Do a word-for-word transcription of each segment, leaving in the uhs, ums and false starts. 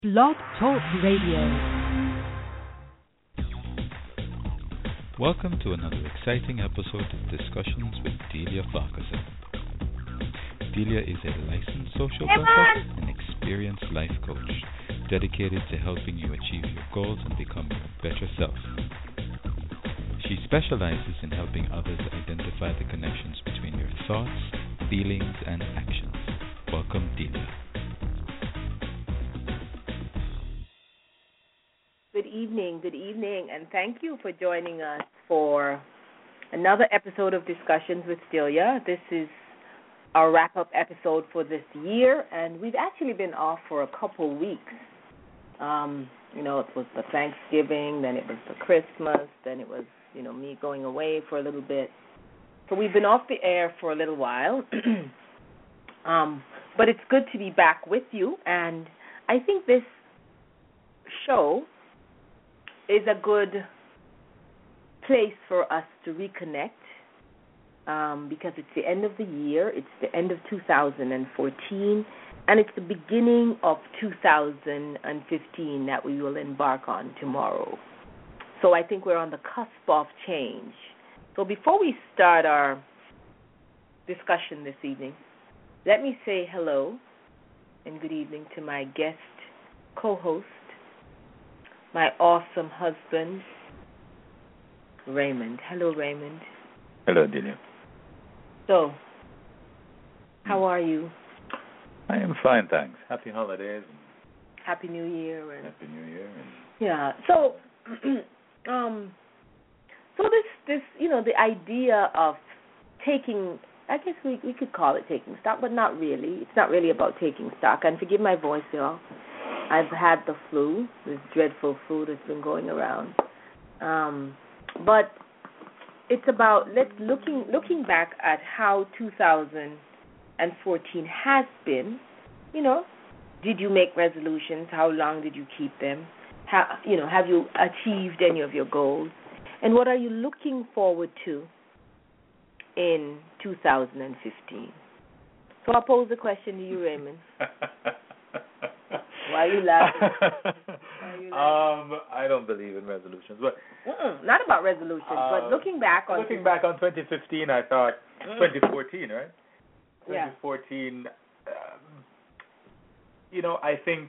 Blog Talk Radio. Welcome to another exciting episode of Discussions with Delia Farquharson. Delia is a licensed social worker and experienced life coach dedicated to helping you achieve your goals and become your better self. She specializes in helping others identify the connections between your thoughts, feelings, and actions. Welcome, Delia. Good evening, good evening, and thank you for joining us for another episode of Discussions with Delia. This is our wrap-up episode for this year, and we've actually been off for a couple weeks. Um, you know, it was the Thanksgiving, then it was the Christmas, then it was, you know, me going away for a little bit. So we've been off the air for a little while, um, but it's good to be back with you, and I think this show is a good place for us to reconnect um, because it's the end of the year, it's the end of two thousand fourteen, and it's the beginning of two thousand fifteen that we will embark on tomorrow. So I think we're on the cusp of change. So before we start our discussion this evening, let me say hello and good evening to my guest co-host, my awesome husband, Raymond. Hello, Raymond. Hello, Delia. So, how are you? I am fine, thanks. Happy holidays. Happy New Year. And Happy New Year. And yeah. So, um, so this, this, you know, the idea of taking, I guess we we could call it taking stock, but not really. It's not really about taking stock. And forgive my voice, y'all. I've had the flu, this dreadful flu that's been going around. Um, but it's about let's looking looking back at how two thousand fourteen has been. You know, did you make resolutions? How long did you keep them? How, you know, have you achieved any of your goals? And what are you looking forward to in two thousand fifteen? So I'll pose the question to you, Raymond. Why are you laughing? Why are you laughing? Um, I don't believe in resolutions, but Mm-mm, not about resolutions, uh, but looking back on looking back on twenty fifteen, I thought mm. twenty fourteen, right? Yeah. twenty fourteen. Um, you know, I think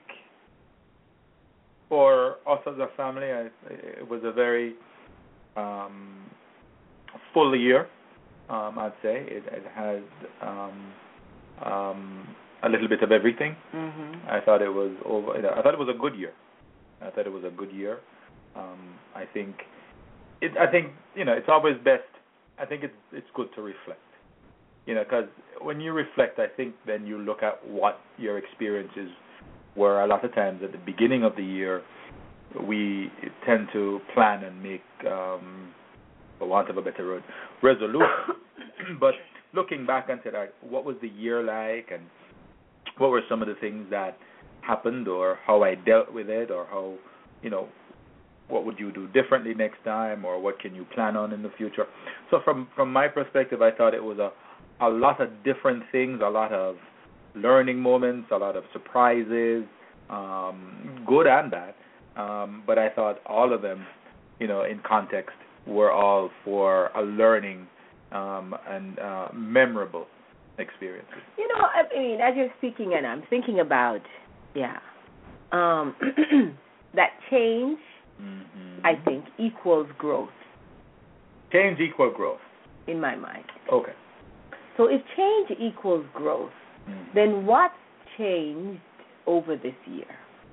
for us as a family, I, it was a very um, full year. Um, I'd say it, it has. Um, um, a little bit of everything. Mm-hmm. I thought it was over. I thought it was a good year. I thought it was a good year. Um, I think it. I think you know it's always best. I think it's it's good to reflect. You know, because when you reflect, I think then you look at what your experiences were. A lot of times at the beginning of the year, we tend to plan and make, um, for want of a better word, resolutions. But looking back into that, what was the year like, and what were some of the things that happened, or how I dealt with it, or how, you know, what would you do differently next time, or what can you plan on in the future? So from, from my perspective, I thought it was a, a lot of different things, a lot of learning moments, a lot of surprises, um, good and bad. Um, but I thought all of them, you know, in context, were all for a learning um, and uh, memorable experiences. You know, I mean, as you're speaking, and I'm thinking about, yeah, um, that change, mm-hmm. I think, equals growth. Change equals growth. In my mind. Okay. So if change equals growth, mm-hmm. then what's changed over this year?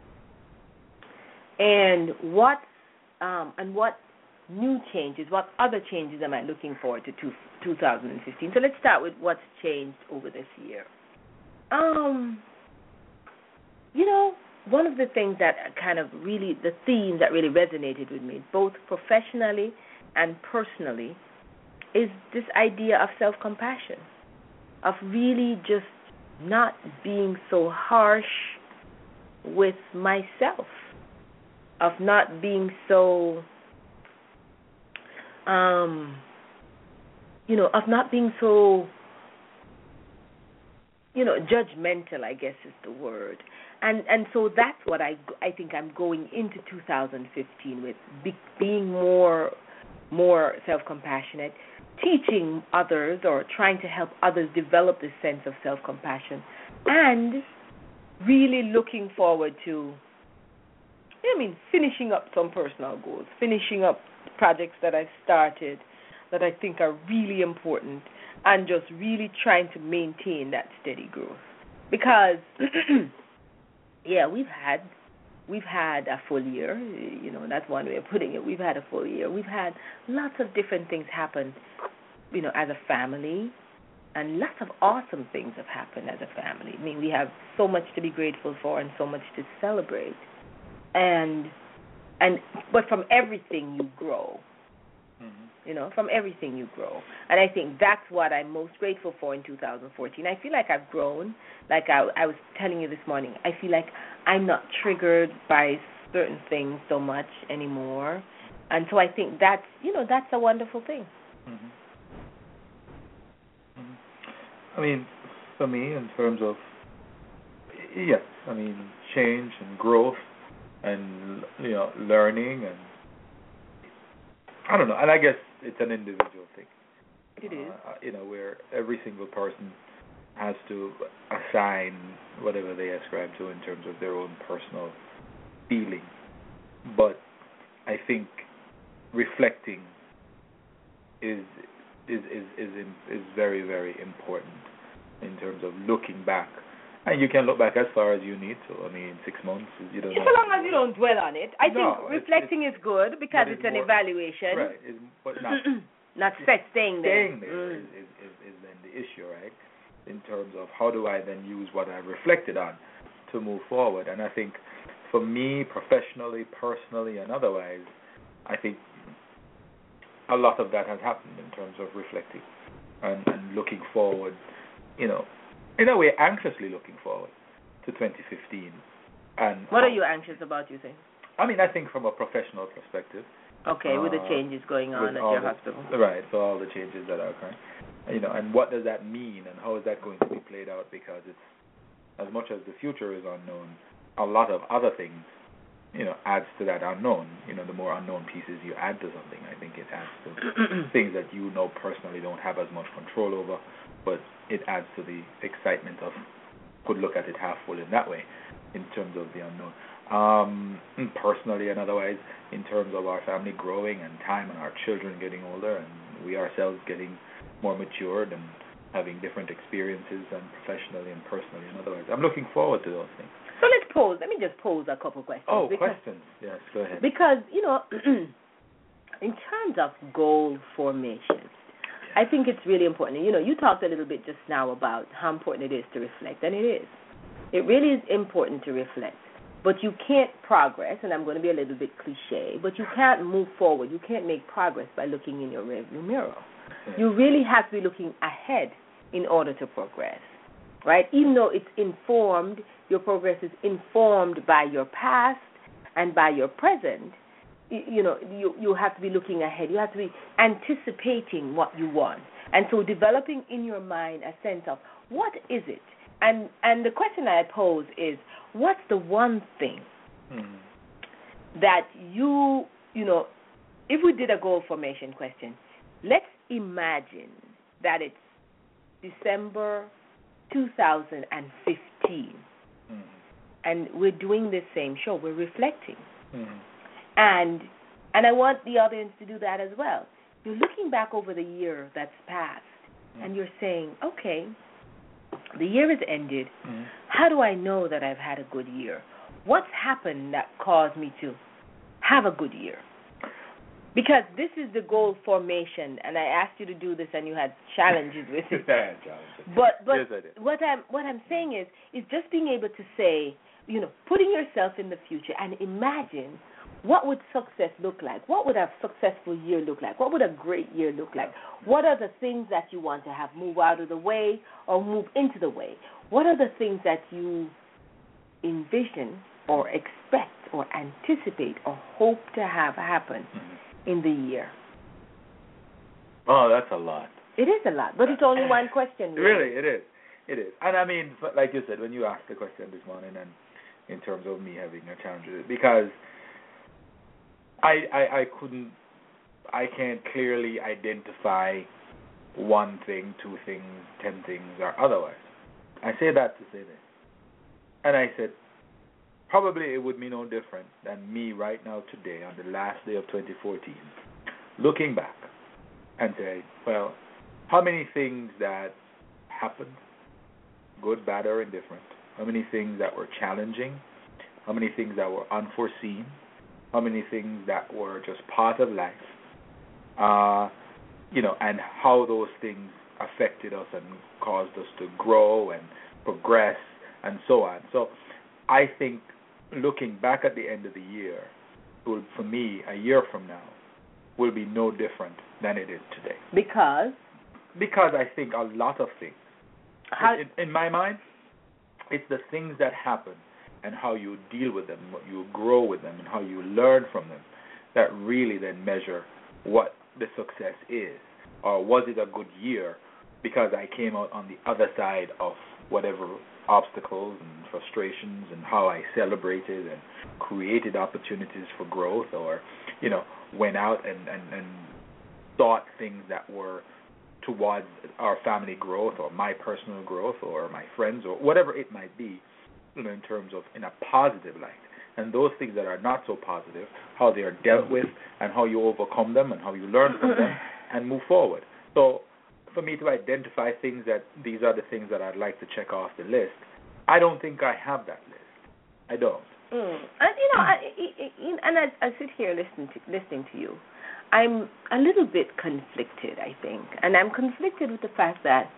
And what, um, and what new changes, what other changes am I looking forward to two, two thousand fifteen? So let's start with what's changed over this year. Um, you know, one of the things that kind of really, the theme that really resonated with me, both professionally and personally, is this idea of self-compassion, of really just not being so harsh with myself, of not being so Um, you know, of not being so, you know, judgmental, I guess is the word. and and so that's what I I think I'm going into two thousand fifteen with, be, being more more self-compassionate, teaching others or trying to help others develop this sense of self-compassion, and really looking forward to, I mean, finishing up some personal goals, finishing up projects that I've started that I think are really important, and just really trying to maintain that steady growth. Because, yeah, we've had we've had a full year, you know, that's one way of putting it. We've had a full year. We've had lots of different things happen, you know, as a family, and lots of awesome things have happened as a family. I mean, we have so much to be grateful for and so much to celebrate. And and but from everything you grow. You know, from everything you grow. And I think that's what I'm most grateful for in two thousand fourteen. I feel like I've grown. Like I, I was telling you this morning, I feel like I'm not triggered by certain things so much anymore. And so I think that's, you know, that's a wonderful thing. Mm-hmm. Mm-hmm. I mean, for me, in terms of, yes, I mean, change and growth and, you know, learning and, I don't know, and I guess it's an individual thing. It is. Uh, you know, where every single person has to assign whatever they ascribe to in terms of their own personal feeling. But I think reflecting is is is is, is very, very important in terms of looking back. And you can look back as far as you need to. I mean, six months, you don't yeah, know. So long as you don't dwell on it. I no, think reflecting it's, is good because it's, it's an more, evaluation. Right, it's, but not, not set, staying there. Staying there mm. is, is, is, is then the issue, right? In terms of how do I then use what I reflected on to move forward. And I think for me, professionally, personally, and otherwise, I think a lot of that has happened in terms of reflecting and, and looking forward, you know, in a way, anxiously looking forward to twenty fifteen. And what are you anxious about, you think? I mean, I think from a professional perspective. Okay, uh, with the changes going on at your the, hospital. Right, so all the changes that are occurring. You know, and what does that mean, and how is that going to be played out? Because it's, as much as the future is unknown, a lot of other things, you know, adds to that unknown. You know, the more unknown pieces you add to something, I think it adds to things that you know personally don't have as much control over, but it adds to the excitement of, could look at it half full in that way, in terms of the unknown. Um, personally and otherwise, in terms of our family growing and time and our children getting older and we ourselves getting more matured and having different experiences and professionally and personally and otherwise. I'm looking forward to those things. So let's pose. Let me just pose a couple questions. Oh, because, questions. Yes, go ahead. Because, you know, in terms of goal formation, I think it's really important. You know, you talked a little bit just now about how important it is to reflect, and it is. It really is important to reflect. But you can't progress, and I'm going to be a little bit cliche, but you can't move forward. You can't make progress by looking in your rearview mirror. You really have to be looking ahead in order to progress, right? Even though it's informed, your progress is informed by your past and by your present, you, you know, you, you have to be looking ahead. You have to be anticipating what you want. And so developing in your mind a sense of what is it? And and the question I pose is, what's the one thing mm-hmm. that you, you know, if we did a goal formation question, let's imagine that it's December two thousand fifteen, mm-hmm. and we're doing this same show. We're reflecting. Mm-hmm. And and I want the audience to do that as well. You're looking back over the year that's passed, mm-hmm. and you're saying, okay, the year has ended. Mm-hmm. How do I know that I've had a good year? What's happened that caused me to have a good year? Because this is the goal formation, and I asked you to do this, and you had challenges with it. But but yes, what I'm what I'm saying is is just being able to say, you know, putting yourself in the future and imagine what would success look like? What would a successful year look like? What would a great year look like? What are the things that you want to have move out of the way or move into the way? What are the things that you envision or expect or anticipate or hope to have happen mm-hmm. in the year? Oh, that's a lot. It is a lot, but it's only one question. Really, really it is. It is. And I mean, like you said, when you asked the question this morning, and in terms of me having a challenge with it, because I, I I couldn't I can't clearly identify one thing, two things, ten things, or otherwise. I say that to say this, and I said probably it would be no different than me right now today on the last day of twenty fourteen, looking back and say, well, how many things that happened, good, bad, or indifferent? How many things that were challenging? How many things that were unforeseen? How many things that were just part of life? Uh, you know, and how those things affected us and caused us to grow and progress and so on. So I think looking back at the end of the year, will, for me, a year from now, will be no different than it is today. Because? Because I think a lot of things, How, in, in my mind, it's the things that happen and how you deal with them, what you grow with them, and how you learn from them that really then measure what the success is. Or was it a good year because I came out on the other side of whatever obstacles and frustrations, and how I celebrated and created opportunities for growth, or, you know, went out and, and, and thought things that were towards our family growth or my personal growth or my friends or whatever it might be, you know, in terms of in a positive light. And those things that are not so positive, how they are dealt with and how you overcome them and how you learn from them and move forward. So for me to identify things that these are the things that I'd like to check off the list, I don't think I have that list. I don't. Mm. And, you know, I, I, and I, I sit here listening to, listening to you. I'm a little bit conflicted, I think. And I'm conflicted with the fact that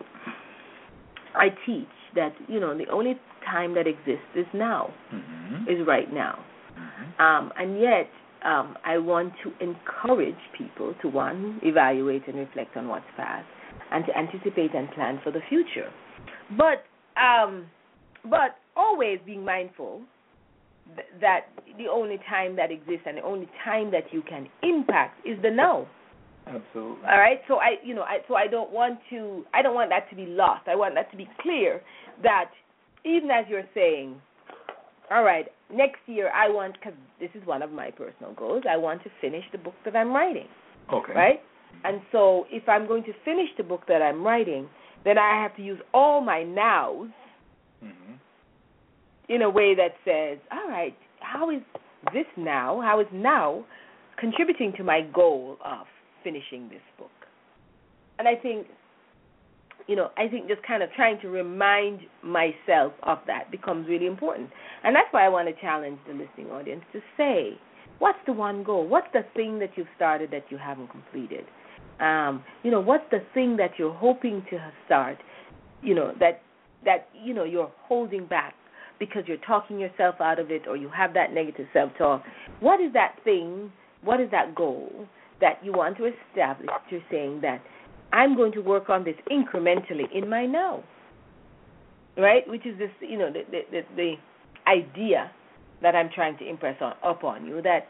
I teach that, you know, the only time that exists is now, mm-hmm. is right now. Mm-hmm. Um, and yet um, I want to encourage people to, one, evaluate and reflect on what's past, and to anticipate and plan for the future. But um, but always being mindful th- that the only time that exists and the only time that you can impact is the now. Absolutely. All right. So I, you know, I, so I don't want to. I don't want that to be lost. I want that to be clear. That even as you're saying, all right, next year I want, because this is one of my personal goals. I want to finish the book that I'm writing. Okay. Right. And so if I'm going to finish the book that I'm writing, then I have to use all my nows mm-hmm. in a way that says, all right, how is this now, how is now contributing to my goal of finishing this book? And I think, you know, I think just kind of trying to remind myself of that becomes really important. And that's why I want to challenge the listening audience to say, what's the one goal? What's the thing that you've started that you haven't completed? Um, you know, what's the thing that you're hoping to start, you know, that, that, you know, you're holding back because you're talking yourself out of it, or you have that negative self-talk? What is that thing, what is that goal that you want to establish? You're saying that I'm going to work on this incrementally in my now, right? Which is this, you know, the, the, the, the idea that I'm trying to impress on upon you, that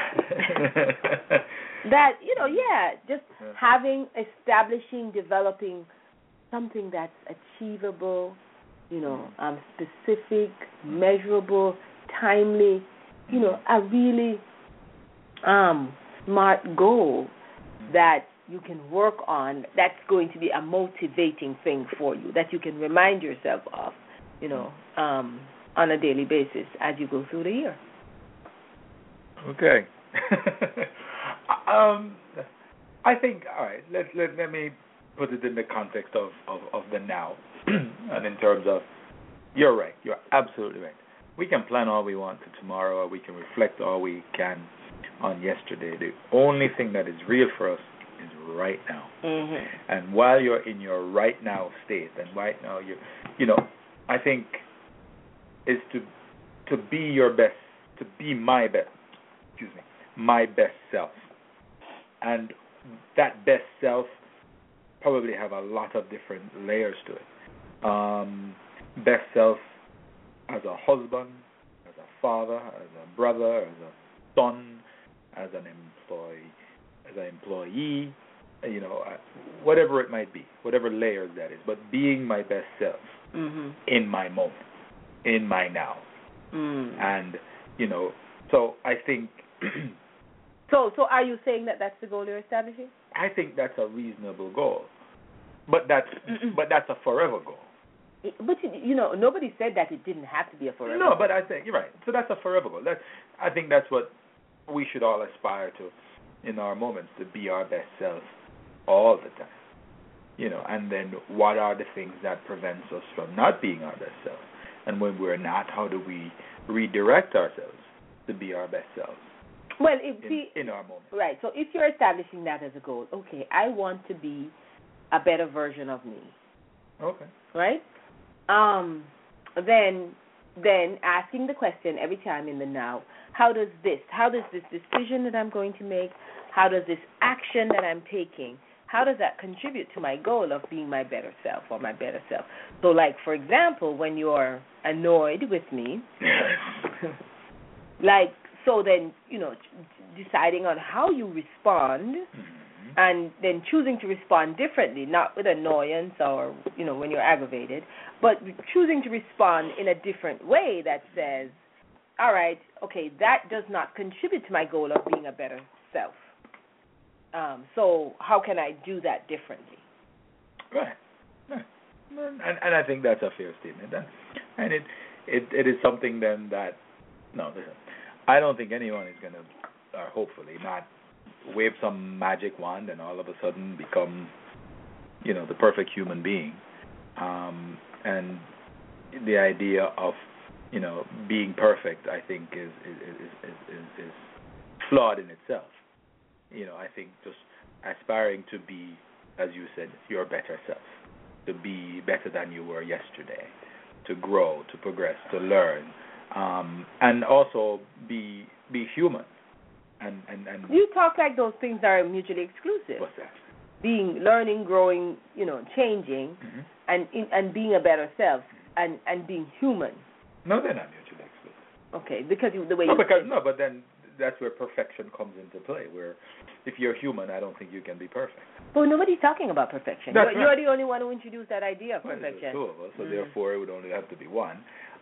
that, you know, yeah, just having, establishing, developing something that's achievable, you know, um, specific, measurable, timely, you know, a really um, smart goal that you can work on, that's going to be a motivating thing for you, that you can remind yourself of, you know, um, on a daily basis as you go through the year. Okay. um, I think, all right, let, let, let me put it in the context of, of, of the now. And in terms of, you're right, you're absolutely right. We can plan all we want to tomorrow, or we can reflect all we can on yesterday. The only thing that is real for us is right now. Mm-hmm. And while you're in your right now state, and right now you, you know, I think is to to be your best, to be my best, excuse me, my best self. And that best self probably have a lot of different layers to it. Um, best self as a husband, as a father, as a brother, as a son, as an employee, as an employee, you know, whatever it might be, whatever layers that is. But being my best self mm-hmm. in my moment, in my now. Mm. And, you know, so I think... so so are you saying that that's the goal you're establishing? I think that's a reasonable goal. But that's Mm-mm. but that's a forever goal. But, you know, nobody said that it didn't have to be a forever No, goal. but I think, you're right. So that's a forever goal. That, I think that's what we should all aspire to in our moments, to be our best self all the time. You know, and then what are the things that prevents us from not being our best self? And when we're not, how do we redirect ourselves to be our best selves? Well, if in, see, in our moment. Right. So if you're establishing that as a goal, okay, I want to be a better version of me. Okay. Right? Um, then then asking the question every time in the now, how does this, how does this decision that I'm going to make, how does this action that I'm taking, how does that contribute to my goal of being my better self or my better self? So, like, for example, when you're annoyed with me, like, so then, you know, deciding on how you respond, mm-hmm. and then choosing to respond differently, not with annoyance or, you know, when you're aggravated, but choosing to respond in a different way that says, all right, okay, that does not contribute to my goal of being a better self. Um, so how can I do that differently? Right. right. And, and I think that's a fair statement. And, and it, it it is something then that, no, listen, I don't think anyone is going to, or hopefully not, wave some magic wand and all of a sudden become, you know, the perfect human being. Um, and the idea of, you know, being perfect, I think, is is, is, is, is, is flawed in itself. You know, I think just aspiring to be, as you said, your better self, to be better than you were yesterday, to grow, to progress, to learn, um, and also be be human. And, and, and you talk like those things are mutually exclusive. What's that? Being, learning, growing, you know, changing, mm-hmm. and in, and being a better self, and, and being human. No, they're not mutually exclusive. Okay, because you, the way no, you because no, but then that's where perfection comes into play. Where if you're human, I don't think you can be perfect. But nobody's talking about perfection. That's you're, right. you're the only one who introduced that idea of well, perfection. There's two of us, so mm-hmm. therefore it would only have to be one.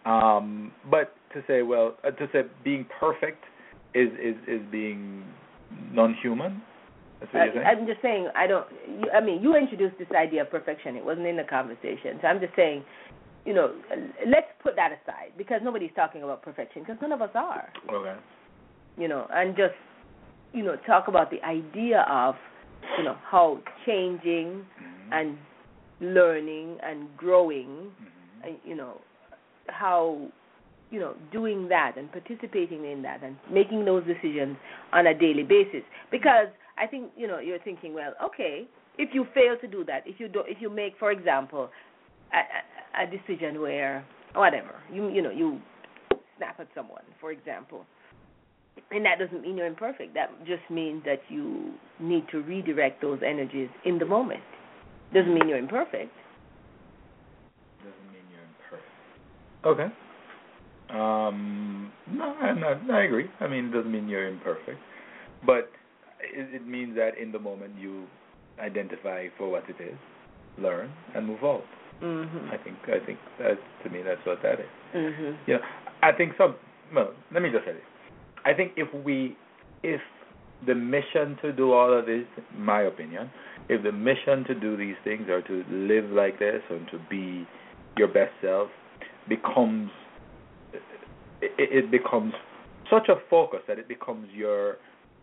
Um, but to say, well, uh, to say being perfect is is, is being non-human. That's what uh, you're saying? I'm just saying. I don't. You, I mean, you introduced this idea of perfection. It wasn't in the conversation. So I'm just saying, you know, let's put that aside because nobody's talking about perfection because none of us are. Okay. You know, and just, you know, talk about the idea of, you know, how changing mm-hmm. and learning and growing, mm-hmm. and, you know, how, you know, doing that and participating in that and making those decisions on a daily basis. Because I think, you know, you're thinking, well, okay, if you fail to do that, if you do, if you make, for example, a, a, a decision where whatever you you know you snap at someone, for example. And that doesn't mean you're imperfect. That just means that you need to redirect those energies in the moment. Doesn't mean you're imperfect. Doesn't mean you're imperfect. Okay. Um, no, I, no, I agree. I mean, it doesn't mean you're imperfect. But it, it means that in the moment you identify for what it is, learn, and move on. Mm-hmm. I think, I think that, to me, that's what that is. Mm-hmm. You know, I think some, well, let me just say this. I think if we, if the mission to do all of this, in my opinion, if the mission to do these things or to live like this or to be your best self becomes, it, it becomes such a focus that it becomes your,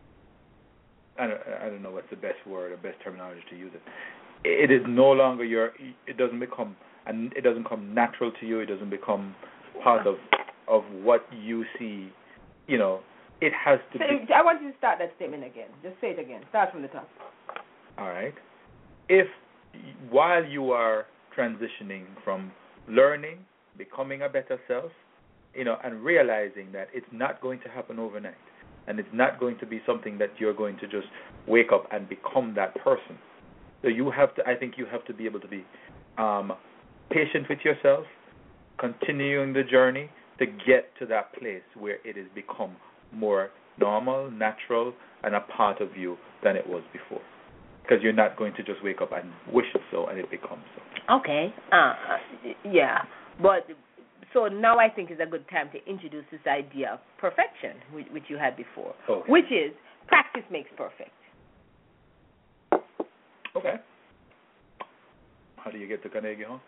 I don't, I don't know what's the best word or best terminology to use it. It is no longer your, it doesn't become, and it doesn't come natural to you. It doesn't become part of, of what you see. You know, it has to say, be... I want you to start that statement again. Just say it again. Start from the top. All right. If, while you are transitioning from learning, becoming a better self, you know, and realizing that it's not going to happen overnight, and it's not going to be something that you're going to just wake up and become that person. So you have to, I think you have to be able to be um, patient with yourself, continuing the journey, to get to that place where it has become more normal, natural, and a part of you than it was before. Because you're not going to just wake up and wish it so and it becomes so. Okay. Uh, yeah. But so now I think is a good time to introduce this idea of perfection, which, which you had before, okay. which is practice makes perfect. Okay. How do you get to Carnegie Hall?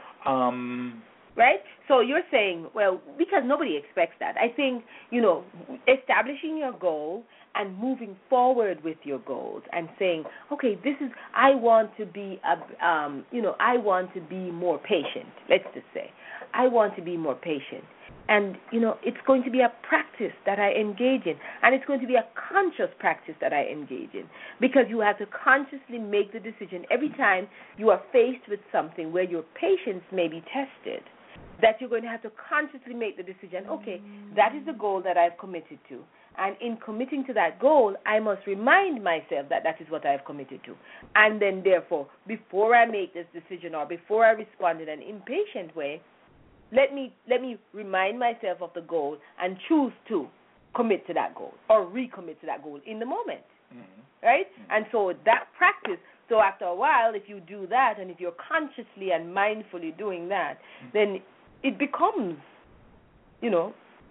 Um, right? So you're saying, well, because nobody expects that. I think, you know, establishing your goal and moving forward with your goals and saying, okay, this is, I want to be, a, um, you know, I want to be more patient, let's just say. I want to be more patient. And, you know, it's going to be a practice that I engage in. And it's going to be a conscious practice that I engage in. Because you have to consciously make the decision every time you are faced with something where your patience may be tested, that you're going to have to consciously make the decision, okay, that is the goal that I've committed to. And in committing to that goal, I must remind myself that that is what I have committed to. And then, therefore, before I make this decision or before I respond in an impatient way, let me let me remind myself of the goal and choose to commit to that goal or recommit to that goal in the moment, mm-hmm. right? Mm-hmm. And so that practice, so after a while, if you do that and if you're consciously and mindfully doing that, mm-hmm. then it becomes, you know,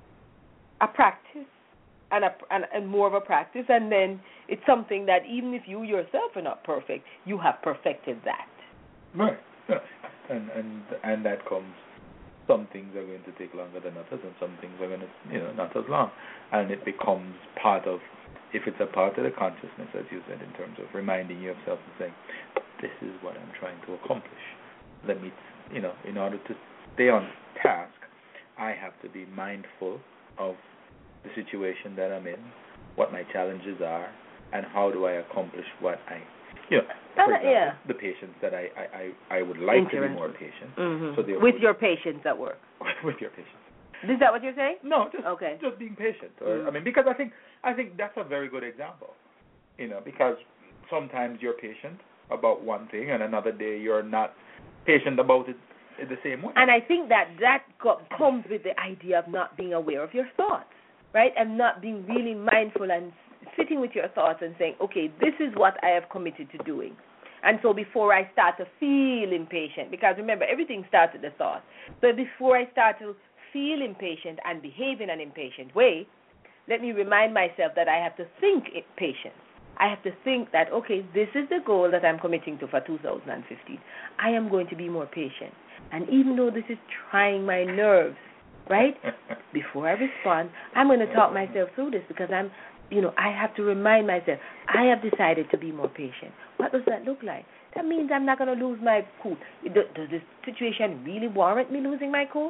a practice and, a, and, and more of a practice, and then it's something that even if you yourself are not perfect, you have perfected that. Right. Yeah. And, and, and that comes. Some things are going to take longer than others, and some things are going to, you know, not as long. And it becomes part of, if it's a part of the consciousness, as you said, in terms of reminding yourself and saying, this is what I'm trying to accomplish. Let me, you know, in order to stay on task, I have to be mindful of the situation that I'm in, what my challenges are, and how do I accomplish what I, you know, for example, yeah. the patients that I, I, I, I would like to be more patient. Mm-hmm. So with your patients at work. with your patients. Is that what you're saying? No, just okay. just being patient. Or, mm. I mean, because I think I think that's a very good example. You know, because sometimes you're patient about one thing, and another day you're not patient about it in the same way. And I think that that co- comes with the idea of not being aware of your thoughts, right? And not being really mindful and sitting with your thoughts and saying, okay, this is what I have committed to doing. And so before I start to feel impatient, because remember, everything starts with the thought. So before I start to feel impatient and behave in an impatient way, let me remind myself that I have to think patience. I have to think that, okay, this is the goal that I'm committing to for two thousand fifteen. I am going to be more patient. And even though this is trying my nerves, right, before I respond, I'm going to talk myself through this because I'm, you know, I have to remind myself, I have decided to be more patient. What does that look like? That means I'm not going to lose my cool. Does this situation really warrant me losing my cool?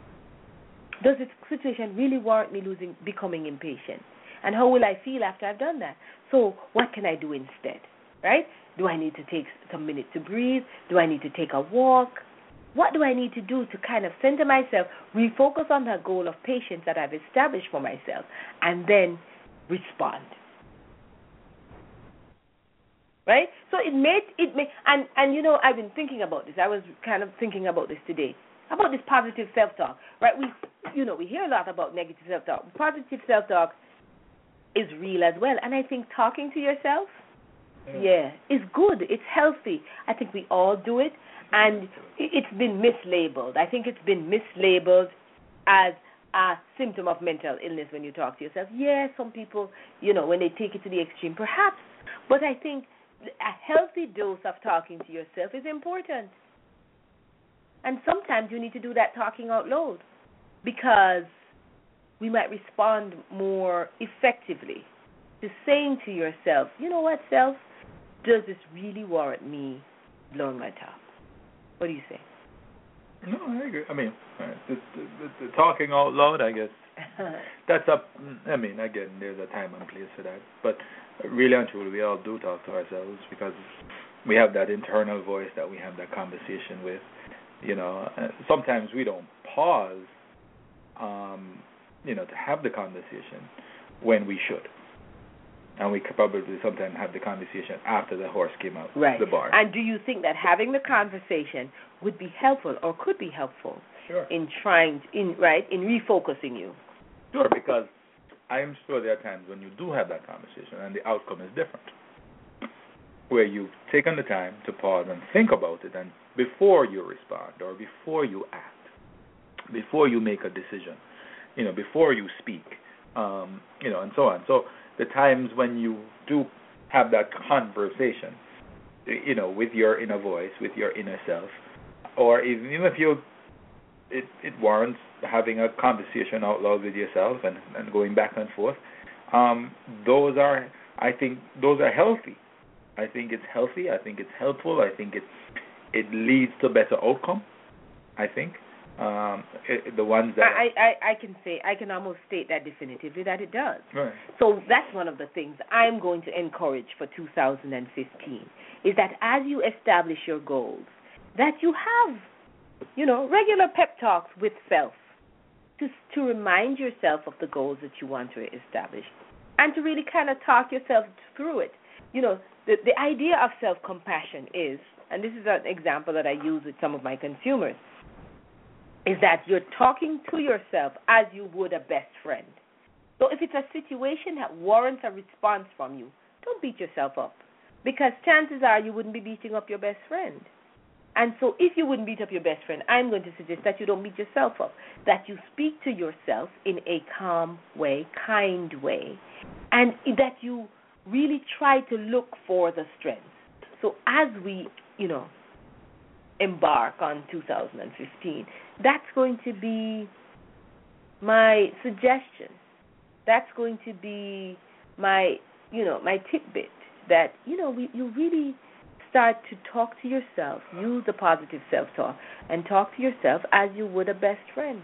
Does this situation really warrant me losing, becoming impatient? And how will I feel after I've done that? So what can I do instead, right? Do I need to take some minutes to breathe? Do I need to take a walk? What do I need to do to kind of center myself, refocus on that goal of patience that I've established for myself, and then respond? Right? So it may, it may, and, and you know, I've been thinking about this. I was kind of thinking about this today, about this positive self-talk, right? We, you know, we hear a lot about negative self-talk. Positive self-talk is real as well. And I think talking to yourself, yeah, yeah is good. It's healthy. I think we all do it. And it's been mislabeled. I think it's been mislabeled as a symptom of mental illness when you talk to yourself. Yeah, some people, you know, when they take it to the extreme, perhaps. But I think a healthy dose of talking to yourself is important. And sometimes you need to do that talking out loud because we might respond more effectively to saying to yourself, you know what, self, does this really warrant me blowing my top? What do you say? No, I agree. I mean, the, the, the talking out loud, I guess, that's up. I mean, again, there's a time and place for that. But really and truly, we all do talk to ourselves because we have that internal voice that we have that conversation with. You know, sometimes we don't pause, um, you know, to have the conversation when we should. And we could probably sometimes have the conversation after the horse came out right. the barn. And do you think that having the conversation would be helpful or could be helpful sure. in trying, in right, in refocusing you? Sure, because I am sure there are times when you do have that conversation and the outcome is different, where you've taken the time to pause and think about it and before you respond or before you act. before you make a decision, you know, before you speak, um, you know, and so on. So the times when you do have that conversation, you know, with your inner voice, with your inner self, or even if you, it, it warrants having a conversation out loud with yourself and, and going back and forth, um, those are, I think, those are healthy. I think it's healthy. I think it's helpful. I think it it leads to better outcome. I think um, it, the ones that I, I I can say I can almost state that definitively that it does. Right. So that's one of the things I'm going to encourage for two thousand fifteen is that as you establish your goals, that you have, you know, regular pep talks with self to to remind yourself of the goals that you want to establish, and to really kind of talk yourself through it. You know, the the idea of self-compassion is, and this is an example that I use with some of my consumers, is that you're talking to yourself as you would a best friend. So if it's a situation that warrants a response from you, don't beat yourself up, because chances are you wouldn't be beating up your best friend. And so if you wouldn't beat up your best friend, I'm going to suggest that you don't beat yourself up, that you speak to yourself in a calm way, kind way, and that you really try to look for the strengths. So as we, you know, embark on two thousand fifteen, that's going to be my suggestion. That's going to be my, you know, my tidbit that, you know, we, you really start to talk to yourself, use the positive self-talk, and talk to yourself as you would a best friend.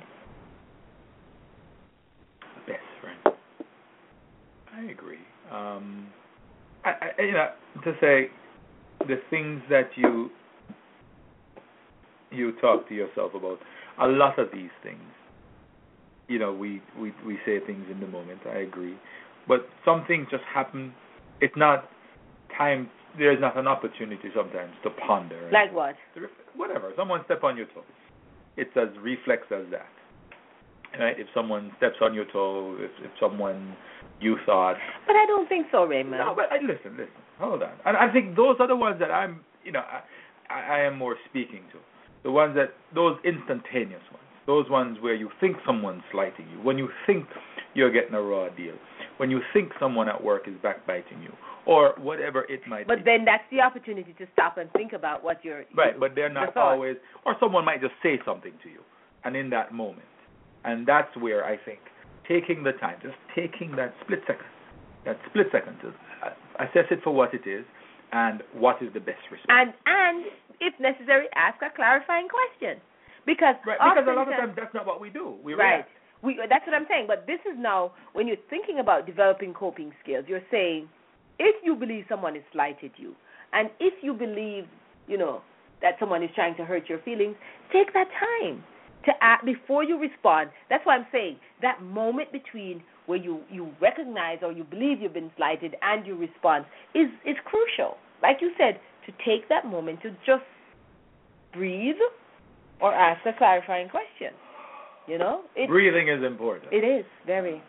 Best friend. I agree. Um, I, I, you know, to say the things that you you talk to yourself about, a lot of these things, you know, we, we, we say things in the moment, I agree. But some things just happen. It's not time, there's not an opportunity sometimes to ponder. Like what? Whatever. Someone step on your toe. It's as reflex as that. Right? If someone steps on your toe, if, if someone you thought. But I don't think so, Raymond. No, but I, listen, listen. Hold on. And I think those are the ones that I'm, you know, I, I am more speaking to. The ones that, those instantaneous ones. Those ones where you think someone's slighting you. When you think you're getting a raw deal. When you think someone at work is backbiting you. Or whatever it might but be. But then that's the opportunity to stop and think about what you're... Right, but they're not the always... Or someone might just say something to you. And in that moment. And that's where I think taking the time, just taking that split second, that split second to assess it for what it is and what is the best response. And, and if necessary, ask a clarifying question. Because, right, because a lot of times that's not what we do. We right. react. We, that's what I'm saying. But this is now, when you're thinking about developing coping skills, you're saying, if you believe someone has slighted you, and if you believe, you know, that someone is trying to hurt your feelings, take that time to act before you respond. That's why I'm saying that moment between where you, you recognize or you believe you've been slighted and you respond is, is crucial. Like you said, to take that moment to just breathe or ask a clarifying question. You know? It, Breathing is important. It is, very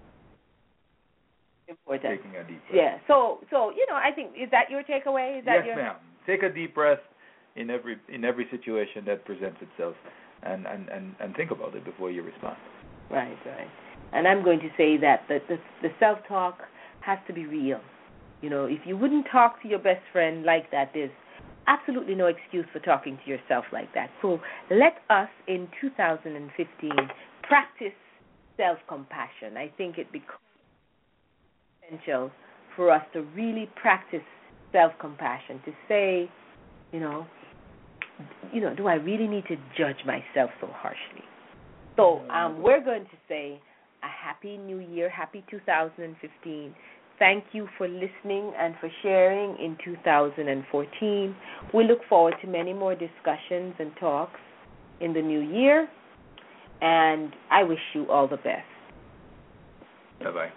important. Taking a deep breath. Yeah. So, so you know, I think, is that your takeaway? Is that yes, your... ma'am. Take a deep breath in every in every situation that presents itself. And, and, and, and think about it before you respond. Right, right. And I'm going to say that the, the, the self-talk has to be real. You know, if you wouldn't talk to your best friend like that, there's absolutely no excuse for talking to yourself like that. So let us, in two thousand fifteen, practice self-compassion. I think it becomes essential for us to really practice self-compassion, to say, you know, you know, do I really need to judge myself so harshly? So um, we're going to say a happy new year, happy two thousand fifteen. Thank you for listening and for sharing in two thousand fourteen. We look forward to many more discussions and talks in the new year, and I wish you all the best. Bye-bye.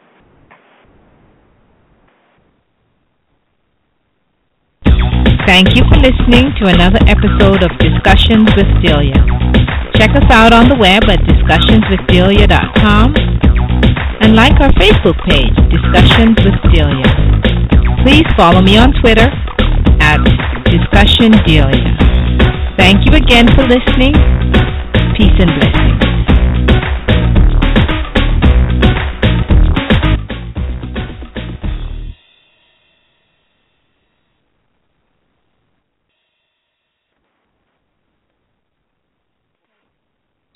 Thank you for listening to another episode of Discussions with Delia. Check us out on the web at discussions with delia dot com and like our Facebook page, Discussions with Delia. Please follow me on Twitter at Discussion Delia. Thank you again for listening. Peace and